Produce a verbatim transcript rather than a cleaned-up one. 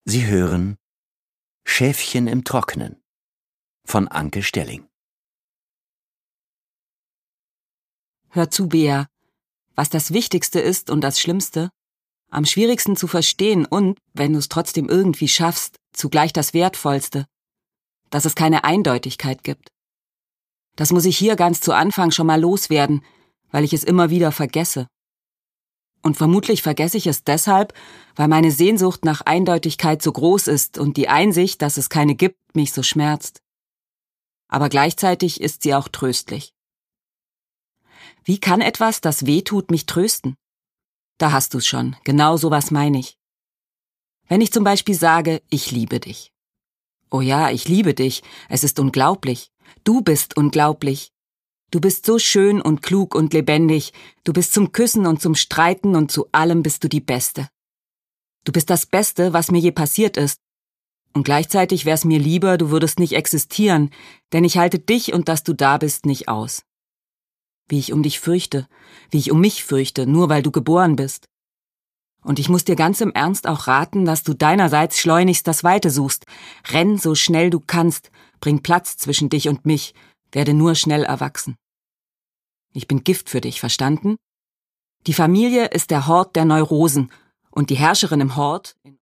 Sie hören Schäfchen im Trockenen von Anke Stelling. Hör zu, Bea. Was das Wichtigste ist und das Schlimmste, am schwierigsten zu verstehen und, wenn du es trotzdem irgendwie schaffst, zugleich das Wertvollste, dass es keine Eindeutigkeit gibt. Das muss ich hier ganz zu Anfang schon mal loswerden, weil ich es immer wieder vergesse. Und vermutlich vergesse ich es deshalb, weil meine Sehnsucht nach Eindeutigkeit so groß ist und die Einsicht, dass es keine gibt, mich so schmerzt. Aber gleichzeitig ist sie auch tröstlich. Wie kann etwas, das weh tut, mich trösten? Da hast du's schon, genau sowas meine ich. Wenn ich zum Beispiel sage, ich liebe dich. Oh ja, ich liebe dich, es ist unglaublich. Du bist unglaublich. Du bist so schön und klug und lebendig, du bist zum Küssen und zum Streiten und zu allem bist du die Beste. Du bist das Beste, was mir je passiert ist. Und gleichzeitig wär's mir lieber, du würdest nicht existieren, denn ich halte dich und dass du da bist nicht aus. Wie ich um dich fürchte, wie ich um mich fürchte, nur weil du geboren bist. Und ich muss dir ganz im Ernst auch raten, dass du deinerseits schleunigst das Weite suchst. Renn so schnell du kannst, bring Platz zwischen dich und mich, werde nur schnell erwachsen. Ich bin Gift für dich, verstanden? Die Familie ist der Hort der Neurosen und die Herrscherin im Hort